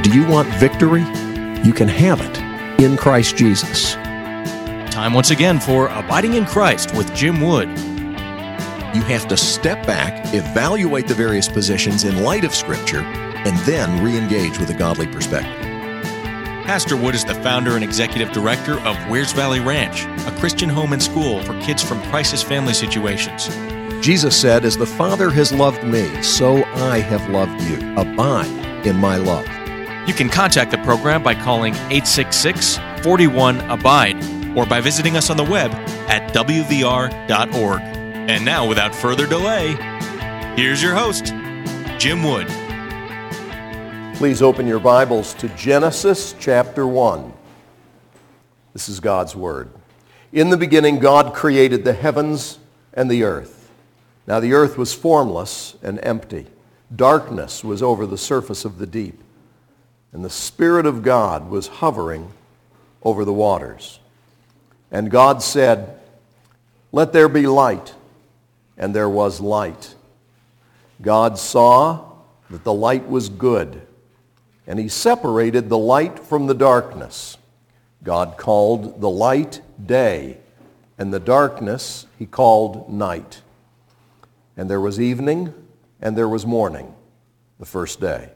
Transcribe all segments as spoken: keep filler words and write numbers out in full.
Do you want victory? You can have it in Christ Jesus. Time once again for Abiding in Christ with Jim Wood. You have to step back, evaluate the various positions in light of Scripture, and then re-engage with a godly perspective. Pastor Wood is the founder and executive director of Wears Valley Ranch, a Christian home and school for kids from crisis family situations. Jesus said, "As the Father has loved me, so I have loved you. Abide in my love." You can contact the program by calling eight six six, four one, ABIDE or by visiting us on the web at w v r dot org. And now, without further delay, here's your host, Jim Wood. Please open your Bibles to Genesis chapter one. This is God's Word. In the beginning, God created the heavens and the earth. Now the earth was formless and empty. Darkness was over the surface of the deep, and the Spirit of God was hovering over the waters. And God said, "Let there be light," and there was light. God saw that the light was good, and he separated the light from the darkness. God called the light day, and the darkness he called night. And there was evening, and there was morning, the first day.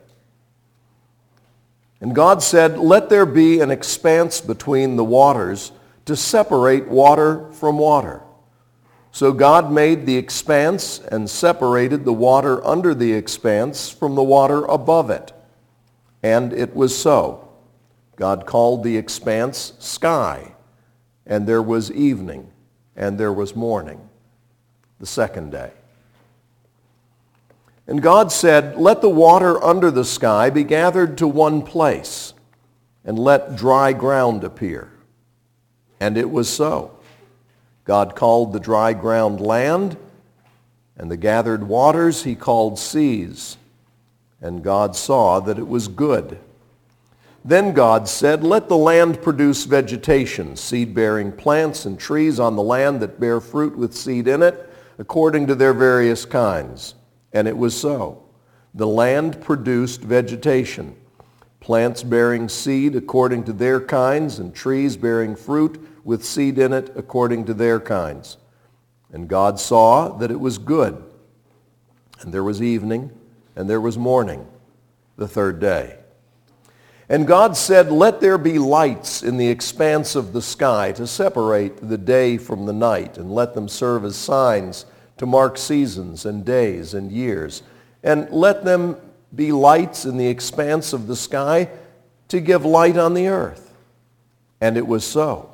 And God said, "Let there be an expanse between the waters to separate water from water." So God made the expanse and separated the water under the expanse from the water above it. And it was so. God called the expanse sky, and there was evening, and there was morning, the second day. And God said, "Let the water under the sky be gathered to one place, and let dry ground appear." And it was so. God called the dry ground land, and the gathered waters he called seas. And God saw that it was good. Then God said, "Let the land produce vegetation, seed-bearing plants and trees on the land that bear fruit with seed in it, according to their various kinds." And it was so. The land produced vegetation, plants bearing seed according to their kinds, and trees bearing fruit with seed in it according to their kinds. And God saw that it was good. And there was evening, and there was morning, the third day. And God said, "Let there be lights in the expanse of the sky to separate the day from the night, and let them serve as signs to mark seasons and days and years. And let them be lights in the expanse of the sky to give light on the earth." And it was so.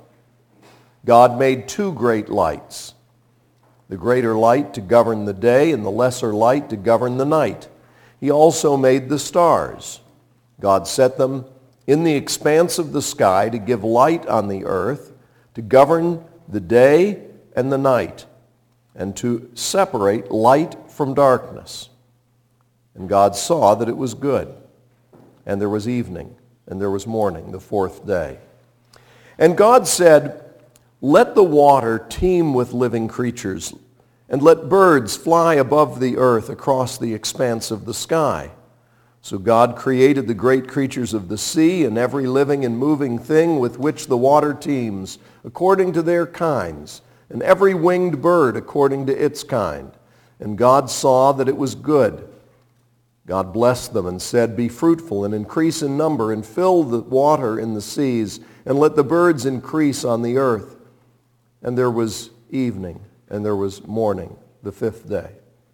God made two great lights, the greater light to govern the day and the lesser light to govern the night. He also made the stars. God set them in the expanse of the sky to give light on the earth, to govern the day and the night, and to separate light from darkness. And God saw that it was good. And there was evening, and there was morning, the fourth day. And God said, "Let the water teem with living creatures, and let birds fly above the earth across the expanse of the sky." So God created the great creatures of the sea and every living and moving thing with which the water teems, according to their kinds, and every winged bird according to its kind. And God saw that it was good. God blessed them and said, "Be fruitful and increase in number, and fill the water in the seas, and let the birds increase on the earth." And there was evening, and there was morning, the fifth day.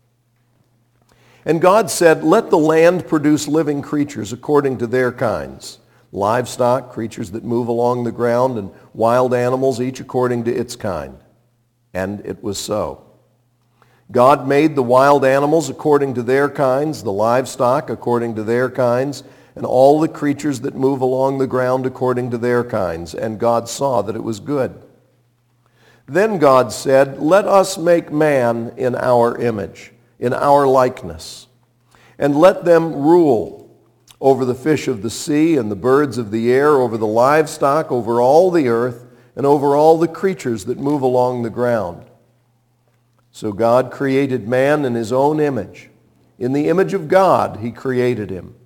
And God said, "Let the land produce living creatures according to their kinds, livestock, creatures that move along the ground, and wild animals, each according to its kind." And it was so. God made the wild animals according to their kinds, the livestock according to their kinds, and all the creatures that move along the ground according to their kinds. And God saw that it was good. Then God said, "Let us make man in our image, in our likeness, and let them rule over the fish of the sea and the birds of the air, over the livestock, over all the earth, and over all the creatures that move along the ground." So God created man in his own image. In the image of God he created him.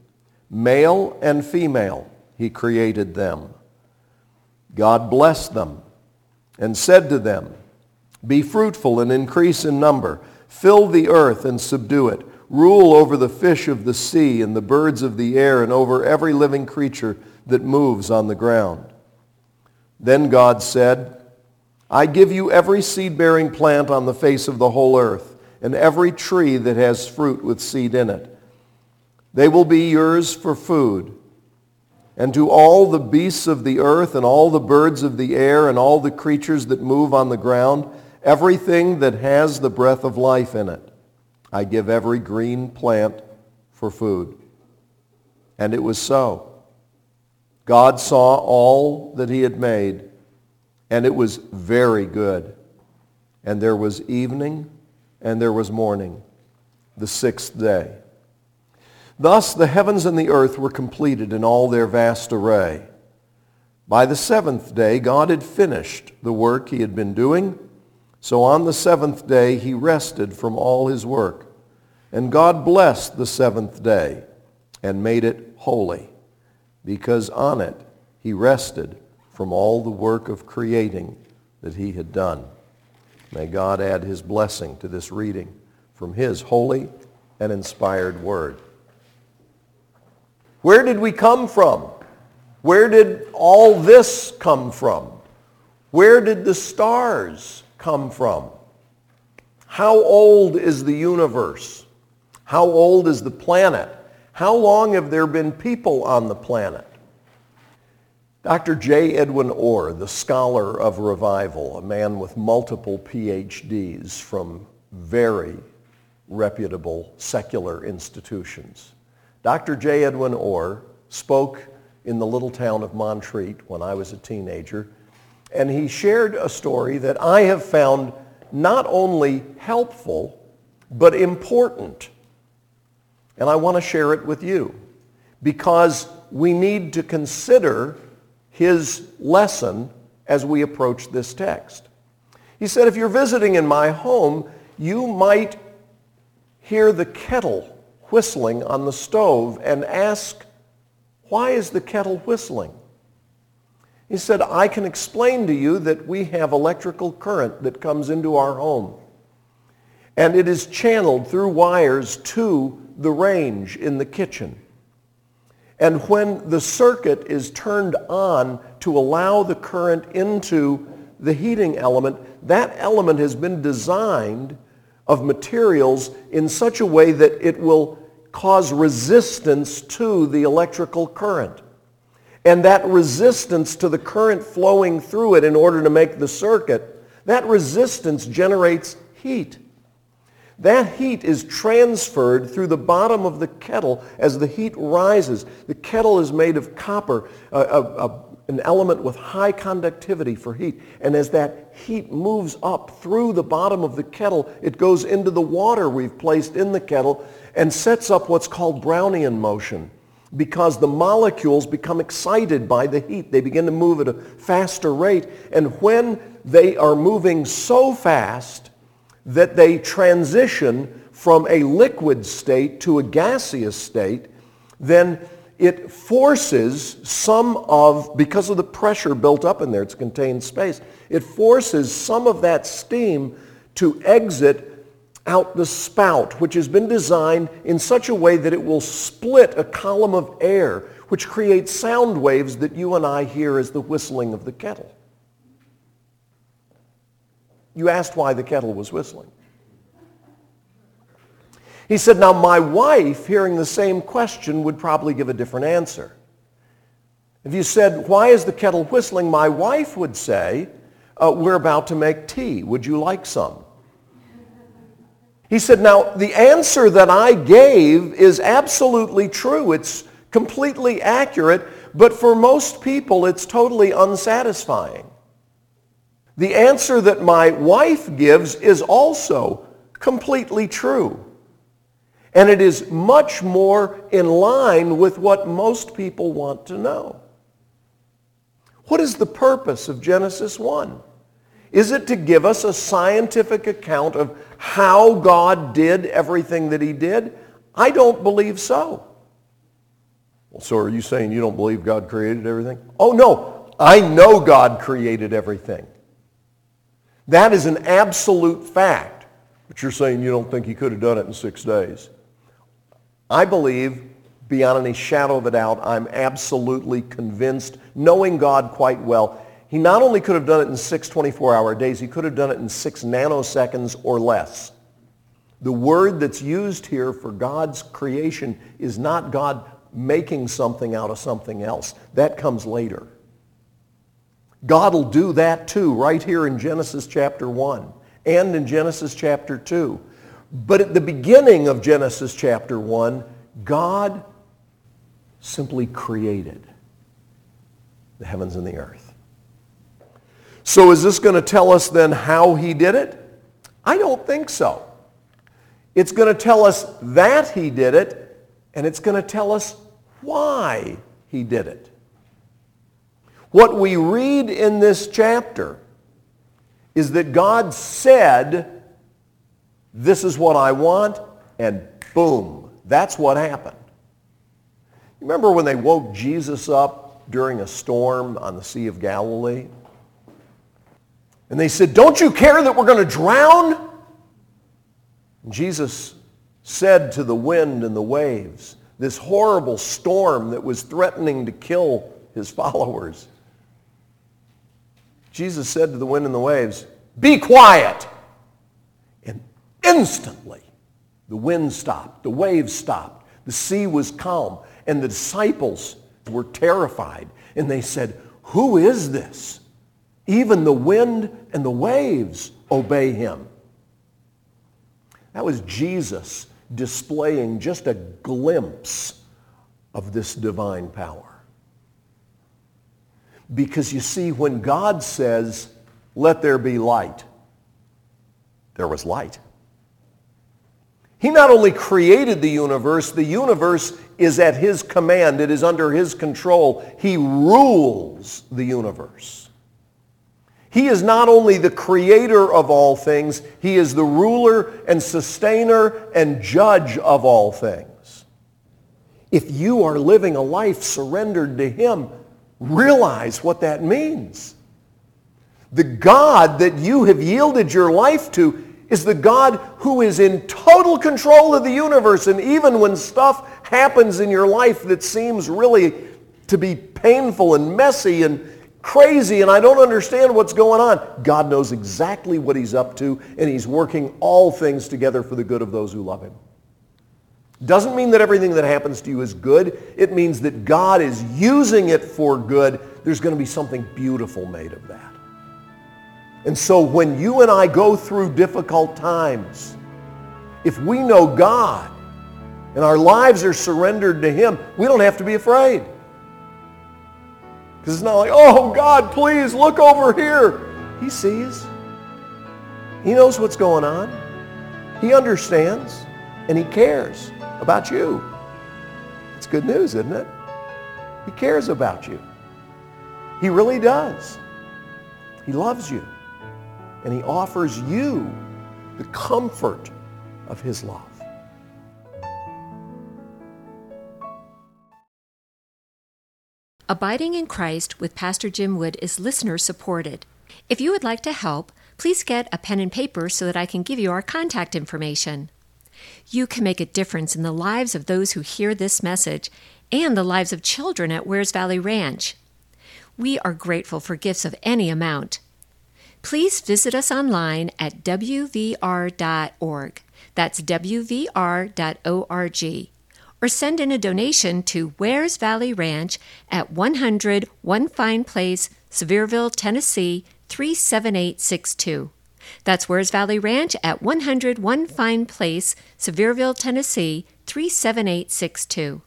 Male and female he created them. God blessed them and said to them, "Be fruitful and increase in number. Fill the earth and subdue it. Rule over the fish of the sea and the birds of the air and over every living creature that moves on the ground." Then God said, "I give you every seed-bearing plant on the face of the whole earth, and every tree that has fruit with seed in it. They will be yours for food. And to all the beasts of the earth and all the birds of the air and all the creatures that move on the ground, everything that has the breath of life in it, I give every green plant for food." And it was so. God saw all that he had made, and it was very good. And there was evening, and there was morning, the sixth day. Thus the heavens and the earth were completed in all their vast array. By the seventh day God had finished the work he had been doing, so on the seventh day he rested from all his work. And God blessed the seventh day and made it holy, because on it he rested from all the work of creating that he had done. May God add his blessing to this reading from his holy and inspired word. Where did we come from? Where did all this come from? Where did the stars come from? How old is the universe? How old is the planet? How long have there been people on the planet? Doctor J. Edwin Orr, the scholar of revival, a man with multiple P H Ds from very reputable secular institutions. Doctor J. Edwin Orr spoke in the little town of Montreat when I was a teenager, and he shared a story that I have found not only helpful, but important. And I want to share it with you because we need to consider his lesson as we approach this text. He said, if you're visiting in my home, you might hear the kettle whistling on the stove and ask, why is the kettle whistling? He said, I can explain to you that we have electrical current that comes into our home, and it is channeled through wires to the range in the kitchen. And when the circuit is turned on to allow the current into the heating element, that element has been designed of materials in such a way that it will cause resistance to the electrical current. And that resistance to the current flowing through it in order to make the circuit, that resistance generates heat. That heat is transferred through the bottom of the kettle as the heat rises. The kettle is made of copper, a, a, a, an element with high conductivity for heat. And as that heat moves up through the bottom of the kettle, it goes into the water we've placed in the kettle and sets up what's called Brownian motion, because the molecules become excited by the heat. They begin to move at a faster rate. And when they are moving so fast that they transition from a liquid state to a gaseous state, then it forces some of, because of the pressure built up in there, it's contained space, it forces some of that steam to exit out the spout, which has been designed in such a way that it will split a column of air, which creates sound waves that you and I hear as the whistling of the kettle. You asked why the kettle was whistling. He said, now my wife, hearing the same question, would probably give a different answer. If you said, why is the kettle whistling? My wife would say, uh, we're about to make tea. Would you like some? He said, now the answer that I gave is absolutely true. It's completely accurate, but for most people it's totally unsatisfying. The answer that my wife gives is also completely true. And it is much more in line with what most people want to know. What is the purpose of Genesis one? Is it to give us a scientific account of how God did everything that he did? I don't believe so. So are you saying you don't believe God created everything? Oh, no. I know God created everything. That is an absolute fact. But you're saying you don't think he could have done it in six days. I believe, beyond any shadow of a doubt, I'm absolutely convinced, knowing God quite well, he not only could have done it in six twenty-four hour days, he could have done it in six nanoseconds or less. The word that's used here for God's creation is not God making something out of something else. That comes later. God will do that too, right here in Genesis chapter one and in Genesis chapter two. But at the beginning of Genesis chapter one, God simply created the heavens and the earth. So is this going to tell us then how he did it? I don't think so. It's going to tell us that he did it, and it's going to tell us why he did it. What we read in this chapter is that God said, this is what I want, and boom, that's what happened. Remember when they woke Jesus up during a storm on the Sea of Galilee? And they said, don't you care that we're going to drown? And Jesus said to the wind and the waves, this horrible storm that was threatening to kill his followers. Jesus said to the wind and the waves, be quiet. And instantly, the wind stopped, the waves stopped, the sea was calm, and the disciples were terrified. And they said, who is this? Even the wind and the waves obey him. That was Jesus displaying just a glimpse of this divine power. Because you see, when God says, let there be light, there was light. He not only created the universe, the universe is at his command. It is under his control. He rules the universe. He is not only the creator of all things, he is the ruler and sustainer and judge of all things. If you are living a life surrendered to him, realize what that means. The God that you have yielded your life to is the God who is in total control of the universe. And even when stuff happens in your life that seems really to be painful and messy and crazy and I don't understand what's going on, God knows exactly what he's up to, and he's working all things together for the good of those who love him. Doesn't mean that everything that happens to you is good. It means that God is using it for good. There's going to be something beautiful made of that. And so when you and I go through difficult times, if we know God and our lives are surrendered to him, we don't have to be afraid. Because it's not like, oh, God, please look over here. He sees. He knows what's going on. He understands, and he cares about you. It's good news, isn't it? He cares about you. He really does. He loves you. And he offers you the comfort of his love. Abiding in Christ with Pastor Jim Wood is listener supported. If you would like to help, please get a pen and paper so that I can give you our contact information. You can make a difference in the lives of those who hear this message and the lives of children at Wears Valley Ranch. We are grateful for gifts of any amount. Please visit us online at w v r dot org. That's w v r dot org. Or send in a donation to Wears Valley Ranch at one hundred One Fine Place, Sevierville, Tennessee, three seven eight six two. That's Wears Valley Ranch at one hundred One Fine Place, Sevierville, Tennessee, three seven eight six two.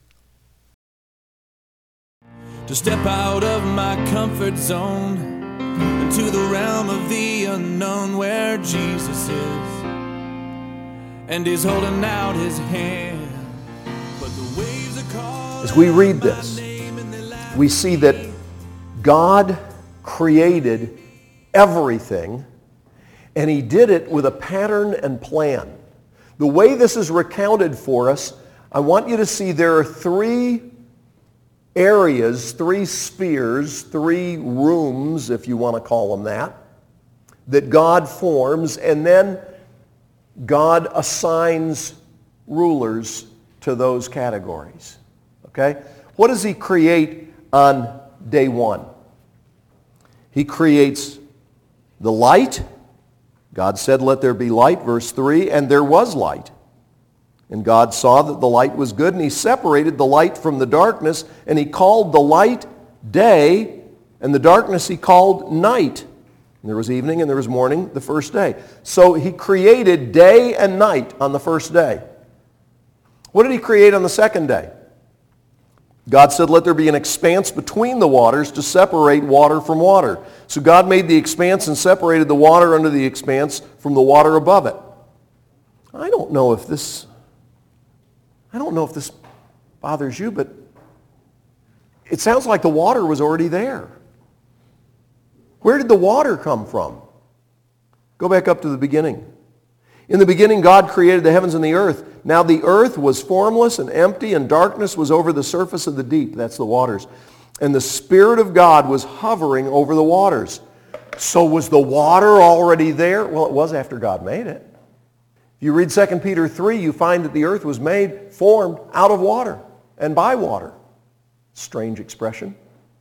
To step out of my comfort zone into the realm of the unknown where Jesus is, and he's holding out his hand, but the waves are calling. As we read this, we see that God created everything, and he did it with a pattern and plan. The way this is recounted for us, I want you to see there are three areas, three spheres, three rooms, if you want to call them that, that God forms, and then God assigns rulers to those categories. Okay? What does he create on day one? He creates the light. God said, "Let there be light," verse three, and there was light. And God saw that the light was good, and he separated the light from the darkness, and he called the light day, and the darkness he called night. And there was evening and there was morning the first day. So he created day and night on the first day. What did he create on the second day? God said, "Let there be an expanse between the waters to separate water from water." So God made the expanse and separated the water under the expanse from the water above it. I don't know if this, I don't know if this bothers you, but it sounds like the water was already there. Where did the water come from? Go back up to the beginning. In the beginning, God created the heavens and the earth. Now the earth was formless and empty, and darkness was over the surface of the deep. That's the waters. And the Spirit of God was hovering over the waters. So was the water already there? Well, it was after God made it. If you read Second Peter three, you find that the earth was made, formed out of water and by water. Strange expression.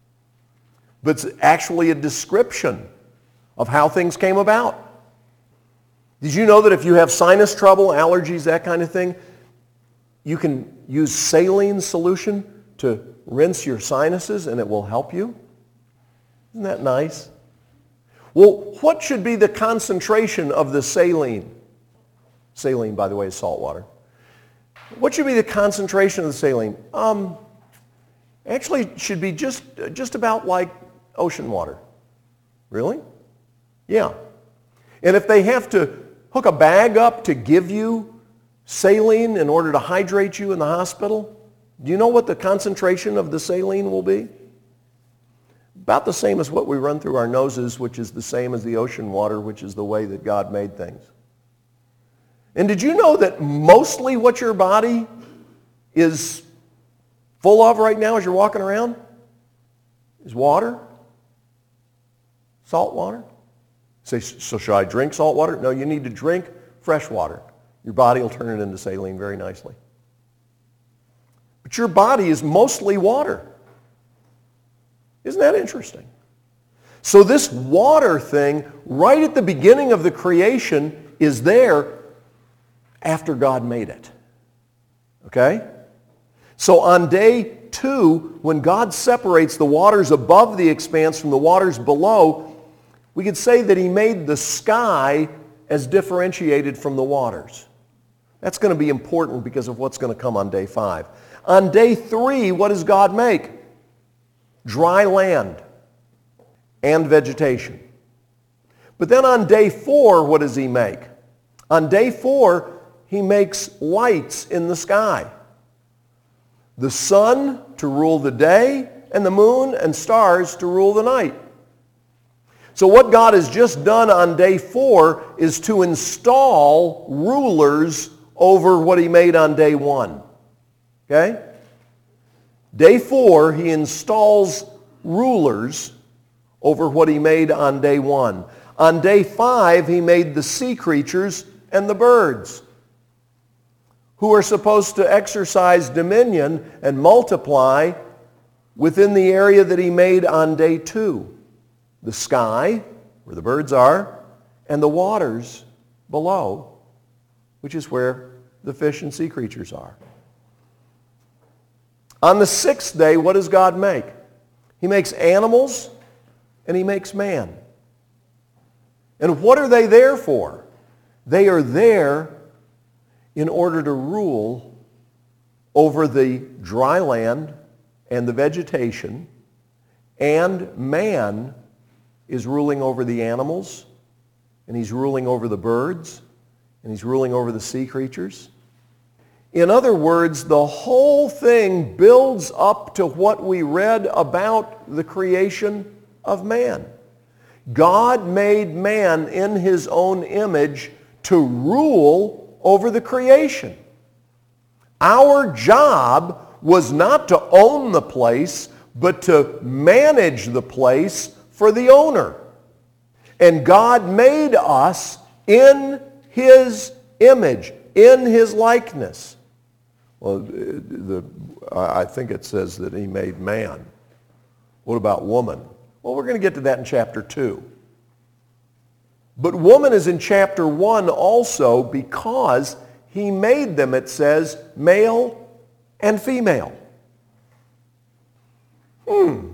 But it's actually a description of how things came about. Did you know that if you have sinus trouble, allergies, that kind of thing, you can use saline solution to rinse your sinuses and it will help you? Isn't that nice? Well, what should be the concentration of the saline? Saline, by the way, is salt water. What should be the concentration of the saline? Um, actually, it should be just, just about like ocean water. Really? Yeah. And if they have to hook a bag up to give you saline in order to hydrate you in the hospital, do you know what the concentration of the saline will be? About the same as what we run through our noses, which is the same as the ocean water, which is the way that God made things. And did you know that mostly what your body is full of right now as you're walking around is water? Salt water? Say, so should I drink salt water? No, you need to drink fresh water. Your body will turn it into saline very nicely. But your body is mostly water. Isn't that interesting? So this water thing, right at the beginning of the creation, is there after God made it. Okay? So on day two, when God separates the waters above the expanse from the waters below, we could say that he made the sky as differentiated from the waters. That's going to be important because of what's going to come on day five. On day three, what does God make? Dry land and vegetation. But then on day four, what does he make? On day four, he makes lights in the sky. The sun to rule the day, and the moon and stars to rule the night. So what God has just done on day four is to install rulers over what he made on day one. Okay? Day four, he installs rulers over what he made on day one. On day five, he made the sea creatures and the birds, who are supposed to exercise dominion and multiply within the area that he made on day two. The sky, where the birds are, and the waters below, which is where the fish and sea creatures are. On the sixth day, what does God make? He makes animals and he makes man. And what are they there for? They are there in order to rule over the dry land and the vegetation, and man is ruling over the animals, and he's ruling over the birds, and he's ruling over the sea creatures. In other words, the whole thing builds up to what we read about the creation of man. God made man in his own image to rule over the creation. Our job was not to own the place, but to manage the place for the owner. And God made us in His image, in His likeness. Well, the, I think it says that He made man. What about woman? Well, we're going to get to that in chapter two. But woman is in chapter one also because He made them, it says, male and female. Hmm.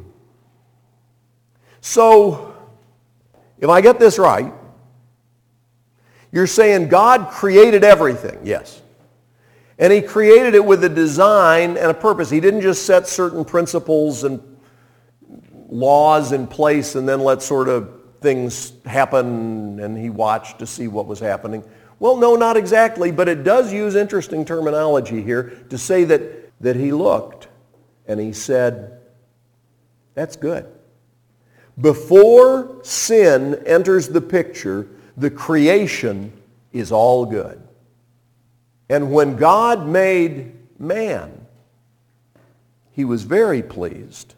So, if I get this right, you're saying God created everything, yes. And He created it with a design and a purpose. He didn't just set certain principles and laws in place and then let sort of things happen and He watched to see what was happening. Well, no, not exactly, but it does use interesting terminology here to say that, that He looked and He said, that's good. Before sin enters the picture, the creation is all good. And when God made man, He was very pleased.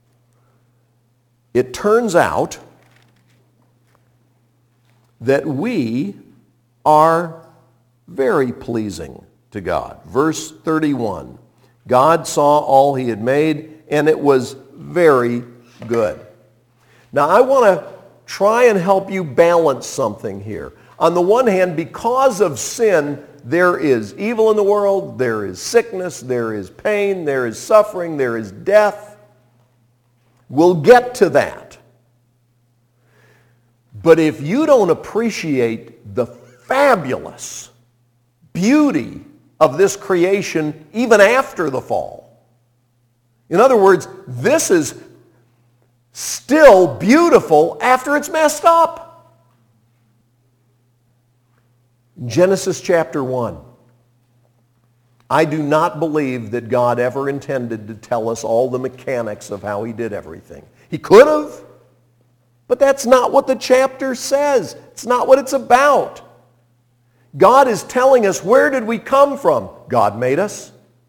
It turns out that we are very pleasing to God. Verse thirty-one, God saw all He had made, and it was very good. Now, I want to try and help you balance something here. On the one hand, because of sin, there is evil in the world, there is sickness, there is pain, there is suffering, there is death. We'll get to that. But if you don't appreciate the fabulous beauty of this creation even after the fall, in other words, this is still beautiful after it's messed up. Genesis chapter one. I do not believe that God ever intended to tell us all the mechanics of how He did everything. He could have, but that's not what the chapter says. It's not what it's about. God is telling us, where did we come from? God made us.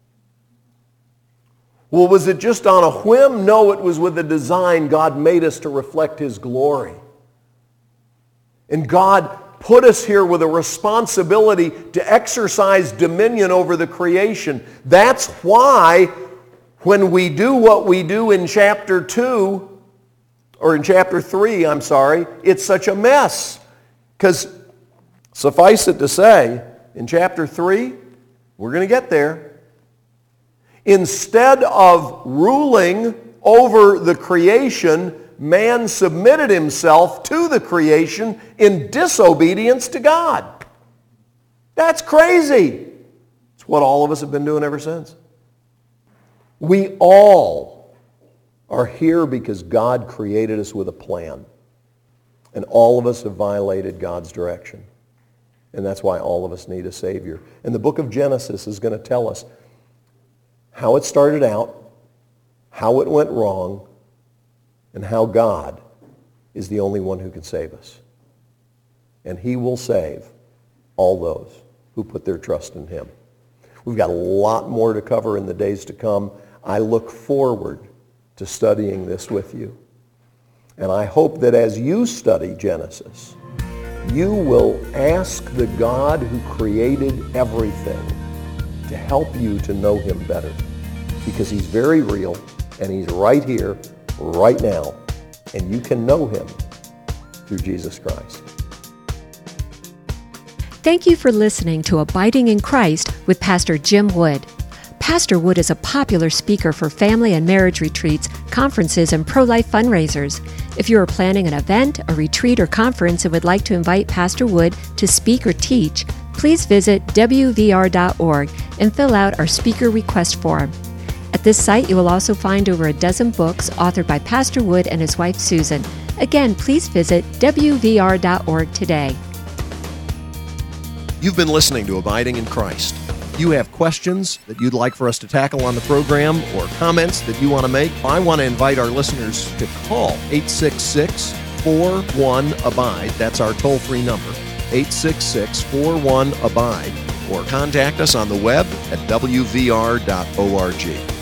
Well, was it just on a whim? No, it was with a design. God made us to reflect His glory. And God put us here with a responsibility to exercise dominion over the creation. That's why when we do what we do in chapter two, or in chapter three, I'm sorry, it's such a mess. Because suffice it to say, in chapter three, we're going to get there. Instead of ruling over the creation, man submitted himself to the creation in disobedience to God. That's crazy. It's what all of us have been doing ever since. We all are here because God created us with a plan. And all of us have violated God's direction. And that's why all of us need a Savior. And the book of Genesis is going to tell us how it started out, how it went wrong, and how God is the only one who can save us. And He will save all those who put their trust in Him. We've got a lot more to cover in the days to come. I look forward to studying this with you. And I hope that as you study Genesis, you will ask the God who created everything to help you to know Him better. Because He's very real, and He's right here, right now, and you can know Him through Jesus Christ. Thank you for listening to Abiding in Christ with Pastor Jim Wood. Pastor Wood is a popular speaker for family and marriage retreats, conferences, and pro-life fundraisers. If you are planning an event, a retreat, or conference and would like to invite Pastor Wood to speak or teach, please visit W V R dot org and fill out our speaker request form. At this site, you will also find over a dozen books authored by Pastor Wood and his wife Susan. Again, please visit W V R dot org today. You've been listening to Abiding in Christ. If you have questions that you'd like for us to tackle on the program or comments that you want to make, I want to invite our listeners to call eight six six, four one, A B I D E. That's our toll-free number, eight six six, four one, A B I D E. or contact us on the web at w v r dot org.